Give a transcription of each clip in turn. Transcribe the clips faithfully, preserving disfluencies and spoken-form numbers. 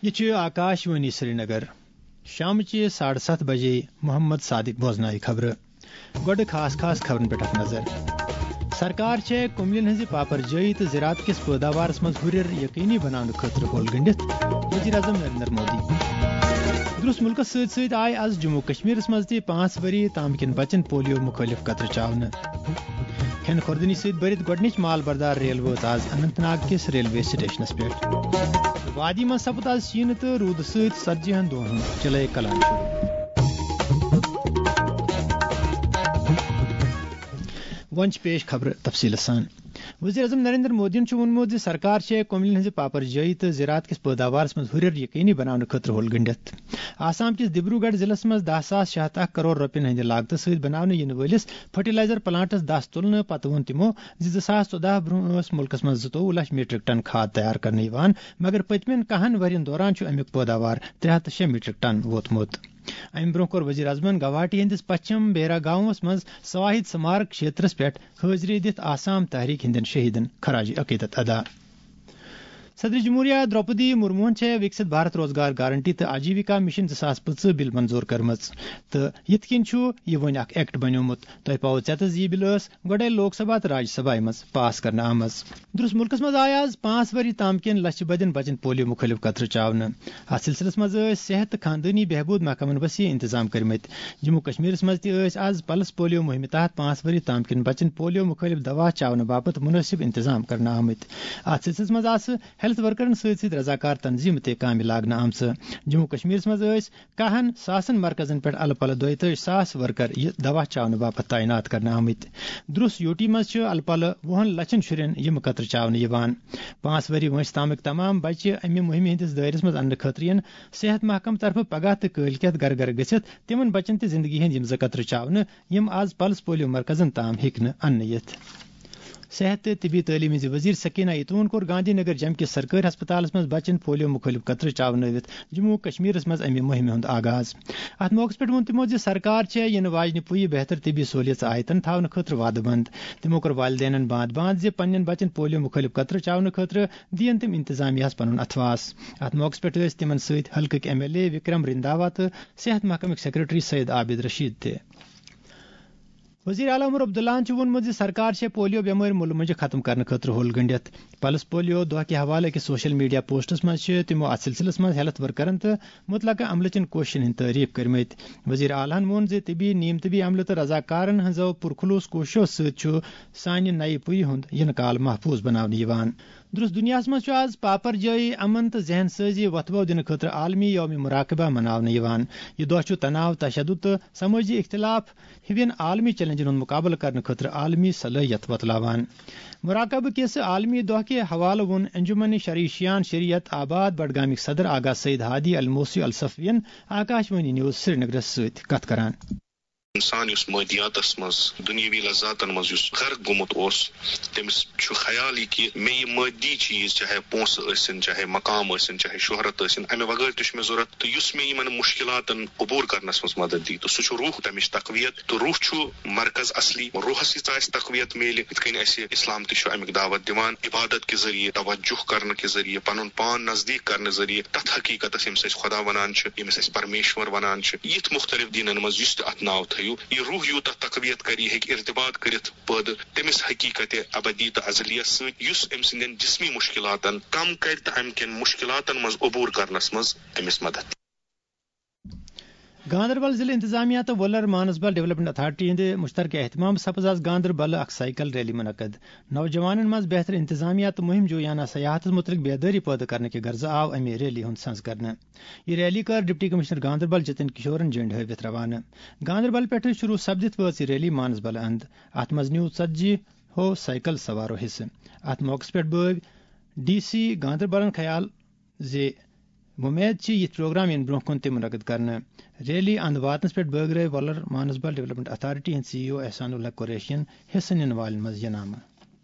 یہ آکاش وانی سری نگر شام چہ ساڑھے ست بجے محمد صادق بوزنائی خبر گوڈ خاص خاص خبرن پہ نظر سرکار چھ کملین ہز پاپر جائی تو زراعت کس پیداوارس مز ہرر یقینی بنانے خاطر ہول گنڈت وزیر اعظم نریندر مودی درست ملکس ست ست آئی آز جموں کشمیر مز تہ پانچ وری تام کن بچن پولیو مخالف قطر چاونہ کھین خوردنی ست برت گۄڈنِچ مال بردار ریل وٲژ آز اننت ناگ کس ریلوے سٹیشنس پہ وادی مز سپد آز شین تو روٗد ست ژتجی ہن دۄہن ہُنٛد چلے کلان ون پیش خبر تفصیل سان وزیر اعظم نریندر مودی وونمت زِ سرکار چھے کملین ہز پاپر جائی تو زراعت کس پیداوارس مز ہرر یقینی بنانے خاطر ہول گنڈت آسام کس ڈبرو گڑھ ضلع مز دہ ساس شیٚے ہتھ اکھ کروڑ رۄپین ہند لاگت ست بناونہٕ ین وٲلس فرٹیلائزر پلانٹس دس تلنہٕ پتہٕ ووٚن تمو زِ زٕ ساس ژۄدہ برونٛہہ ٲس ملکس مز زٕتووُہ لچھ میٹرک ٹن کھاد تیار کرنہٕ یوان مگر پٔتمٮ۪ن کہن ؤرین دوران چھُ امیُک پٲداوار ترٛےٚ ہتھ تہٕ شیٚے میٹرک ٹن ووتمُت امہ برونٛہہ کوٚر وزیر اعظمن گوہاٹی ہندس پچھم بیرا گاوس مز سواہد سمارک کھیترس پہ حاضری دِتھ آسام تحریک ہندین شہیدن خراج عقیدت ادا صدر جمہوریہ درپدی مرموہن چھے وکست بھارت روزگار گارنٹی تو آجیوکا مشن زاس پنچہ بل منظور کرمز تو یت کن یہ ون اخ ایکٹ بنیومت تہ پاو ژےٚ یہ بل ٲس گۄڈے لوک سبھا تو راجیہ سبھا مز پاس کرنا آمز درست ملکس مز آئی آز پانچ وری تام کن لچھ بدین بچن پولیو مخالف قطر چاونہ ات سلسلس مز صحت تو خاندانی بہبود محکمن وسیع انتظام کرمت جموں کشمیر مز تہ آز پلس پولیو مہم تحت پانچ وری تام کن بچن پولیو مخالف دوا چاونہ باپت مناسب انتظام کرنا آمت ات سلسلس مز آس ہیلتھ ورکرن ست ست رضاکار تنظیم تہ کامہ لاگنہ آمژ جموں کشمیر مز کہن ساسن مرکزن پہ الہ پلہ دۄیتٲجی ساس ورکر یہ دوا چاونہ باپت تعینات کرنا آمت درست یوٹی مز الہ پلہ وُہن لچھن شرین یم قطر چاونہ یوان پانچ وری وٲنٛسہِ تامک تمام بچہ امہ مہمہ ہندس دائرس مز اننہٕ خاطرٕ ین صحت محکمہ طرف پگہ تو کٲلکیت گر گر گژھِتھ تمن بچن تہ زندگی ہند یم زٕ قطرٕ چاونہ یم آز پلس پولیو مرکزن تام ہیٚکہِ نہٕ اننہٕ یِتھ صحت تو طبی تعلیم ہز وزیر سکینہ یتون کور گاندھی نگر جم کس سرکاری ہسپتالس مز بچن پولیو مخالف قطر چاونٲوِتھ جموں کشمیر مز امہ مہمہ ہند آغاز ات موقع پہ وون تمو زِ سرکار چھے ینہٕ واجنہِ پُیہِ بہتر طبی سہولیت آیتن تھاونہٕ خاطرٕ وعدٕ بنٛد تمو کوٚر والدینن باند باند زِ پننٮ۪ن بچن پولیو مخالف قطر چاونہٕ خاطرٕ دِین تِم انتظامیہس پنُن اتھواس ات موقعس پٮ۪ٹھ ٲسۍ تِمن سۭتۍ حلقٕکۍ M L A Vikram Randhawa تہٕ صحت محکمٕکۍ سیکرٹری سید عابد رشید تہِ وزیر اعلیٰ عمر عبداللہ وونمت زِ سرکار چھے پولیو بیمار ملک مجھے ختم کرنے خاطر ہول گنڈت پلس پولیو دۄہ کہ حوالہ أکِس سوشل میڈیا پوسٹس مز تمو ات سلسلس مز ہیلتھ ورکرن تو متعلقہ عملہ چن کوششن ہند تعریف کرمت وزیر اعلیٰ وون زِ طبی نیم طبی عملہ تو رضاکارن ہنزو پرخلوص کوششو ست سانہ نئے پُیہِ ہند ینہٕ کال محفوظ بناونہٕ یوان درست دنیا مز آز پاپر جائی امن تو ذہن سازی وتھبو دن خاطر عالمی یوم مراقبہ مناونہٕ یوان یہ دۄہ چھُ تناؤ تشدد تو سمٲجی اختلاف ہِوین عالمی چیلنجن ہند مقابلہ کرنے خاطر عالمی صلٲحیت وتلاوان مراقبہ کس عالمی دۄہ کہ حوالہ وون انجمن شریشیان شریعت آباد بڈگامک صدر آغا سعید ہادی الموسی الصفوین آکاش وانی نیوز سری نگرس ست کت کران انسان اس مادیاتس مز دنیاوی لذاتن مز اس غرق گومت اوس تمس چھُ خیال یہ کہ مے یہ مادی چیز چاہے پونس ٲسِن چاہے مقام ٲسِن چاہے شہرت ٲسِن امہ بغٲر تہِ چھُ مےٚ ضرورت تہٕ یُس مےٚ یِمن مشکلاتن عبور کرنس مز مدد دی تہٕ سُہ چھُ روح تمِچ تقویت تہٕ روح چھُ مرکز اصلی روحس یژھ آسہِ تقویت میلہِ یِتھ کٔنۍ اسہِ اسلام تہِ چھُ امیُک دعوت دِوان عبادت کہِ ذریعہ توجہ کرنہٕ کہِ ذریعہ پنُن پان نزدیک کرنہٕ ذریعہ تتھ حقیقتس ییٚمِس أسۍ خدا ونان چھِ ییٚمِس أسۍ پرمیشور ونان چھِ یِتھ مختلف دیٖنن منٛز یُس تہِ اتھ ناو تھٲیو یہ روح یوٗتاہ تقویت کر یہ ہیٚکہِ ارتباط کٔرِتھ پٲدٕ تٔمِس حقیقت ابدی تہٕ ازلیس سۭتۍ یُس أمۍ سٕنٛدٮ۪ن جسمی مشکلاتن کم کرِ تہٕ امہِ کٮ۪ن مشکلاتن منٛز عبور کرنس منٛز أمِس مدد گاندربل ضلع انتظامیہ تو ولر مانسبل ڈیولپمنٹ اتھارٹی ہند مشترکہ اہتمام سپز آز گاندربل اخ سائیکل ریلی منعقد نوجوانن مز بہتر انتظامیہ تو مہم جویانہ سیاحت متعلق بیداری پیدا کرنے کے غرض آو امہ ریلی ہند سنز کرنے یہ ریلی کر ڈپٹی کمشنر گاندربل جتن کشورن جنڈ ہاوت روانہ گاندربل پہ شروع سپدت وٲژ یہ ریلی مانسبل اند ات مز نیو ژتجی ہو سائیکل سوارو حصہ ات موقع پہ بٲو ڈی سی گاندربلن خیال زِ وۄمید یہ پروگرام ین برونٛہہ کُن تہِ منعقد کرنے ریلی اند واتنس پہ بٲگرٲے ولر مانسبل ڈیولپمنٹ اتھارٹی ہند C E O Ehsanullah قریشین حصہ نن والن مز یہ نامہ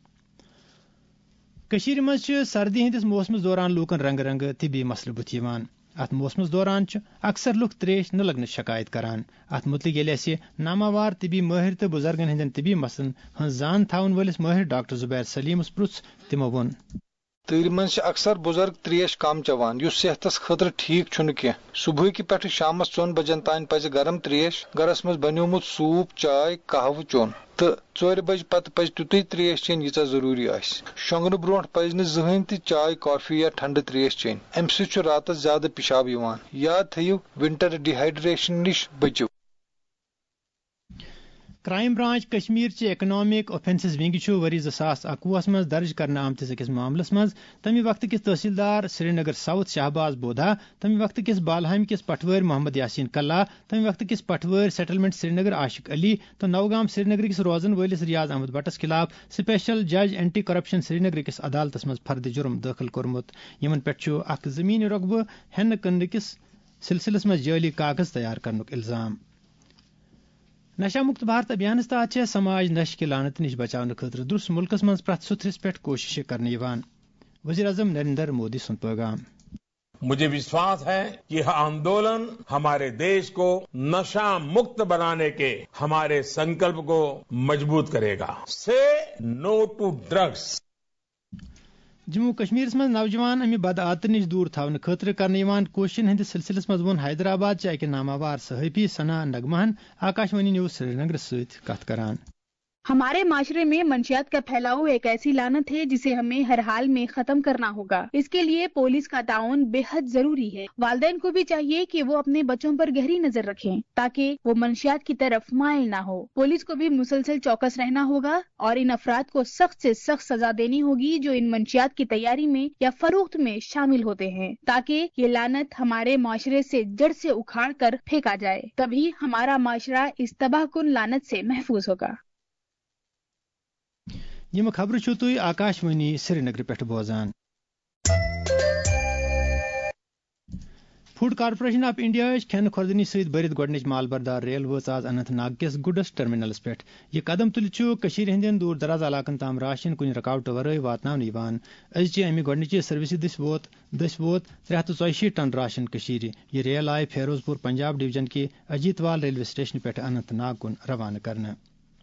کشیر مز سردی ہندس موسمس دوران لوکن رنگ رنگ طبی مسلہ بُتھ یوان ات موسمس دوران اکثر لُکھ تریش نہ لگنٕچ شکایت کران ات متعلق ییٚلہِ اسہِ ناماوار طبی مٲہر تہٕ بُزرگن ہندین طبی مسلن ہنز زان تھاون وٲلس مٲہر ڈاکٹر زبیر سلیمس پرُژھ تمو ووٚن تۭرِ منٛز چھِ اکثر بُزرگ تریش کم چٮ۪وان یُس صحتس خٲطرٕ ٹھیٖک چھُنہٕ کینٛہہ صبحٕکہِ پٮ۪ٹھٕ شامس ژۄن بجن تانۍ پزِ گرم تریش گرس منٛز بنیومُت سوپ چاے قہوٕ چوٚن تہٕ ژورِ بجہِ پتہٕ پزِ تیُتُے تریش چیٚنۍ ییٖژاہ ضروٗری آسہِ شۄنگنہٕ برونٛٹھ پزِ نہٕ زٕہٕنۍ تہِ چاے کافی یا ٹھنڈٕ تریش چیٚنۍ امہِ سۭتۍ چھُ راتس زیادٕ پِشاب یِوان یاد تھٲیِو ونٹر ڈِہایڈریشن نِش بٔچِو. کرائم برانچ کشمیر چہ اکنامک اوفینسز ونگ وری زٕ ساس اکوُہس مز درج کرنے آمتس أکس معاملس مز تمہ وقت کس تحصیلدار سری نگر ساؤتھ شہباز بودھا تمہ وقت کس بالہامہ کس پٹوٲرۍ محمد یاسین کلہ تمہ وقت کس پٹوٲرۍ سیٹلمنٹ سری نگر عاشق علی تو نوگام سری نگر کس روزن ولس ریاض احمد بٹس خلاف سپیشل جج اینٹی کرپشن سری نگر کس عدالتس مز فرد جرم داخل کورمت یمن پہ اخ زمین رقبہ ہینہ کٕننہٕ کس سلسلس مز جعلی کاغذ تیار کرنک الزام. نشہ مکت بھارت ابھیانس تحت سماج نشہ کی لانت نش بچاؤ خاطر درس ملکس مز پرت ستھرس پہ کوشش کرنے وزیر اعظم نریندر مودی سن پیغام. مجھے وشواس ہے کہ یہ آندولن ہمارے دیش کو نشہ مکت بنانے کے ہمارے سنکلپ کو مضبوط کرے گا. Say no to drugs. Jammu Kashmir مز نوجوان امہ بد عادت نش دور تھونہ خاطر کرنے کوششن ہندس سلسلس مز وون حیدرآباد چہ اکہ ناماوار صحافی ثنا نغمہن آکاشوانی نیوز سری نگر ست کت کران. ہمارے معاشرے میں منشیات کا پھیلاؤ ایک ایسی لعنت ہے جسے ہمیں ہر حال میں ختم کرنا ہوگا. اس کے لیے پولیس کا تعاون بے حد ضروری ہے. والدین کو بھی چاہیے کہ وہ اپنے بچوں پر گہری نظر رکھیں تاکہ وہ منشیات کی طرف مائل نہ ہو. پولیس کو بھی مسلسل چوکس رہنا ہوگا اور ان افراد کو سخت سے سخت سزا دینی ہوگی جو ان منشیات کی تیاری میں یا فروخت میں شامل ہوتے ہیں تاکہ یہ لعنت ہمارے معاشرے سے جڑ سے اکھاڑ کر پھینکا جائے. تبھی ہمارا معاشرہ اس تباہ کن لعنت سے محفوظ ہوگا. یم خبر چھو تھی آکاشوانی سری نگر پہ بوزان. فوڈ کارپوریشن آف انڈیا کھین خوردنی ست برت گۄڈنِچ مال بردار ریل وٲژ آز اننت ناگ کس گڈس ٹرمینلس پہ. یہ قدم تلت ہندین دور دراز علاقن تام راشن کن رکاوٹ ورٲے واتناونہٕ. أزچہِ امہِ گۄڈنِچہِ سروسہِ دٔسۍ ووت دٔسۍ ووت ترٛےٚ ہتھ تہٕ ژۄیہِ ٹن راشن کٔشیٖرِ. یہ ریل آیہِ فیروز پور پنجاب ڈویژن کہِ اجیت وال ریلوے سٹیشن پہ اننت ناگ کن روانہ کرنہٕ.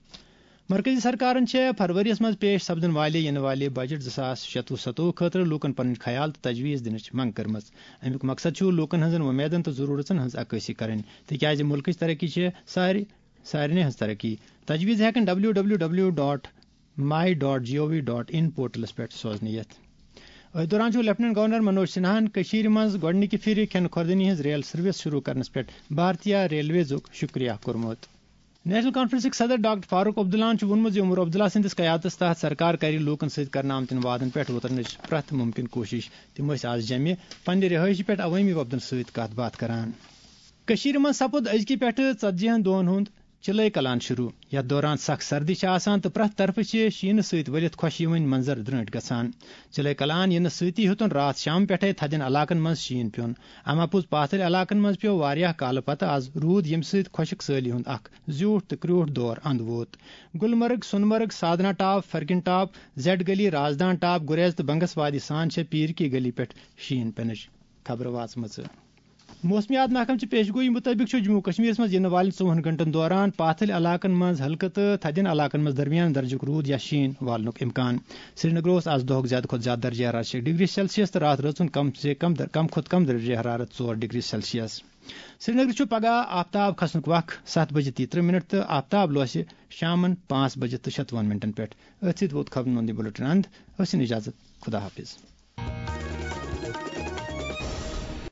مرکزی سرکارن فروریس مز پیش سپدن والے ین والے بجٹ زٕ ساس شتوُہ ستوُہ خاطر لوکن پن خیال تو تجویز دنچ منگ کرمژ. امیک مقصد چھُ لوکن ہنزن ومیدن تو ضرورتن ہنز عکاسی کریں تکیازِ ملکچ ترقی ساری سارنٕے ہنز ترقی. تجویز ہیکن W W W dot my dot G O V dot in پورٹلس پہ سوزنہ یتھ. اتھ دوران لیفٹنٹ گورنر منوج سنہاہن کشیر مز گۄڈنِکہِ پھِرِ کھٮ۪ن خوردنی ہنز ریل سروس شروع کرنس پہ بھارتیہ ریلویزُک شکریہ کورمُت. نیشنل کانفرنسک صدر ڈاکٹر فاروق عبداللہ ووٚنمُت زِ عمر عبداللہ سندس قیادتس تحت سرکار کرِ لوکن ست کرنہٕ آمتن وعدن پہ وُترنٕچ پرٛٮ۪تھ ممکن کوشش. تم ٲسۍ آز جمہِ پننہِ رہٲیشہِ پہ عوٲمی وفدن ست کتھ باتھ کران. کشیر مز سپُد أزکہِ پٮ۪ٹھٕ ژتجی دۄہن ہُنٛد چلے کلان شروع. یتھ دوران سخ سردی چھِ آسان تہٕ پرٛٮ۪تھ طرفہٕ چھِ شیٖنہٕ سۭتۍ ؤلِتھ خۄش یِوٕنۍ منظر درٲنٹھۍ گژھان. چلے کلان یِنہٕ سۭتی ہیوٚتُن راتھ شام پٮ۪ٹھے تھدٮ۪ن علاقن منٛز شیٖن پیوٚن. اما پوٚز پاتھٕلۍ علاقن منٛز پیوٚو واریاہ کالہٕ پتہٕ آز روٗد ییٚمہِ سۭتۍ خۄشک سٲلی ہُنٛد اکھ زیوٗٹھ تہٕ کرٛوٗٹھ دور اند ووت. Gulmarg Sonamarg Sadhna top Farkian top Z Gali Razdan top گریز تہٕ بنگس وادی سان چھےٚ پیٖر کی گلی پٮ۪ٹھ شیٖن پینٕچ خبر واتمژٕ. موسمیات محکمچہِ پیشگوئی مطٲبق چھُ جموں کشمیرس منٛز یِنہٕ والٮ۪ن ژۄوُہن گنٹن دوران پاتھٕلۍ علاقن منٛز ہلکہٕ تہٕ تھدٮ۪ن علاقن منٛز درمیان درجُک روٗد یا شیٖن والنُک اِمکان. سری نگر اوس آز دۄہُک زیادٕ کھۄتہٕ زیادٕ درجہِ حرارت شیٚے ڈگری سیلسیس تہٕ راتھ رٲژن کم سے کم کم کھۄتہٕ کم درجہِ حرارت ژور ڈگری سیلسیس. سری نگر چھُ پگہہ آفتاب کھسنُک وق سَتھ بجے تیٚیہِ تٕرٛہ مِنٹ تہٕ آفتاب لوسہِ شامن پانٛژھ بجے تہٕ شتوُہن مِنٹن پٮ۪ٹھ. أتھۍ سۭتۍ ووت خبرن ہُنٛد یہِ بُلٹن اند. ٲسِن اِجازت. خدا حافظ.